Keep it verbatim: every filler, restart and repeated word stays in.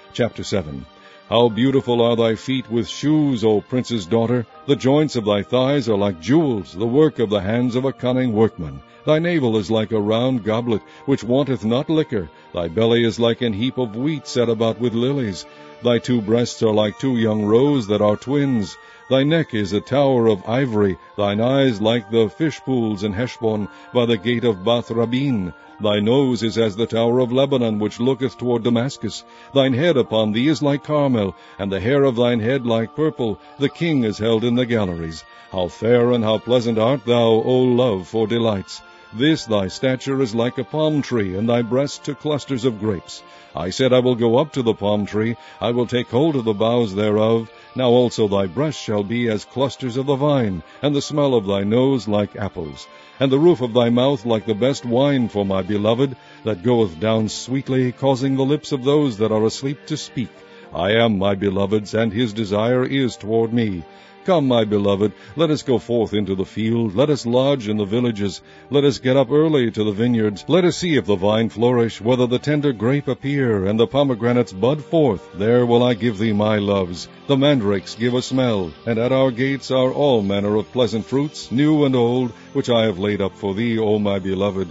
Chapter seven. How beautiful are thy feet with shoes, O prince's daughter! The joints of thy thighs are like jewels, the work of the hands of a cunning workman. Thy navel is like a round goblet, which wanteth not liquor. Thy belly is like an heap of wheat set about with lilies. Thy two breasts are like two young roes that are twins. Thy neck is a tower of ivory, thine eyes like the fish pools in Heshbon, by the gate of Bath Rabin. Thy nose is as the tower of Lebanon, which looketh toward Damascus. Thine head upon thee is like Carmel, and the hair of thine head like purple. The king is held in the galleries. How fair and how pleasant art thou, O love, for delights! This thy stature is like a palm tree, and thy breasts to clusters of grapes. I said, I will go up to the palm tree, I will take hold of the boughs thereof. Now also thy breasts shall be as clusters of the vine, and the smell of thy nose like apples, and the roof of thy mouth like the best wine for my beloved, that goeth down sweetly, causing the lips of those that are asleep to speak. I am my beloved's, and his desire is toward me. Come, my beloved, let us go forth into the field, let us lodge in the villages, let us get up early to the vineyards, let us see if the vine flourish, whether the tender grape appear, and the pomegranates bud forth. There will I give thee my loves. The mandrakes give a smell, and at our gates are all manner of pleasant fruits, new and old, which I have laid up for thee, O my beloved.